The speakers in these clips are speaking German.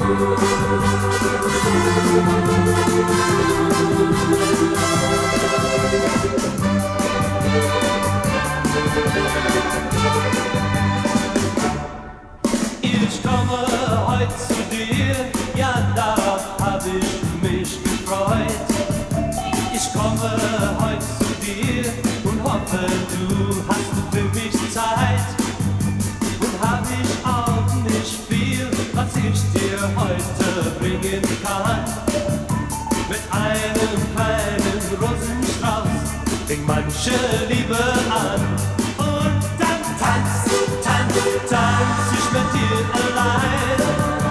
Ich komme heute zu dir, ja, darauf hab ich mich gefreut. Ich komme heute zu dir und hoffe, du hast für mich Zeit. Und hab ich auch nicht viel, was ich dir heute bringen kann. Mit einem kleinen Rosenstrauß fing manche Liebe an. Und dann tanz ich mit dir allein.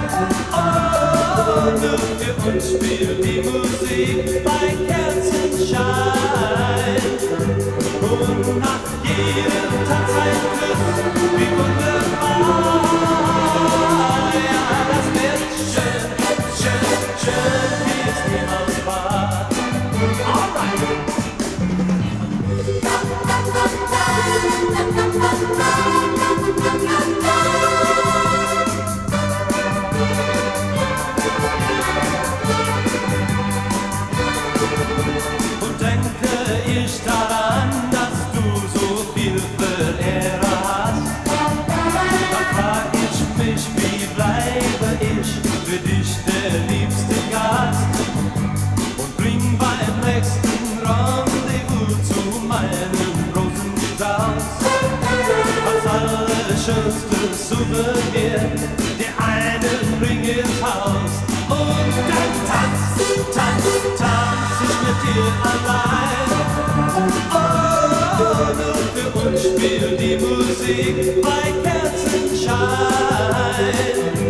Oh, nur für uns spielt die Musik bei Kerzenschein. Und nach jedem Tanz ein Kuss, wie wunderbar. Ja, das wird schön, wie es niemals war. Alright. Und denke ich daran, dass du so viel Verehrer hast, dann frag ich mich, wie bleibe ich für dich der liebste Gast und bring beim nächsten Rendezvous zu meinem Rosenstrauß als allerschönste Souvenir dir einen Ring ins Haus. Und dann tanz ich mit dir allein. Oh, nur für uns spielt die Musik bei Kerzenschein.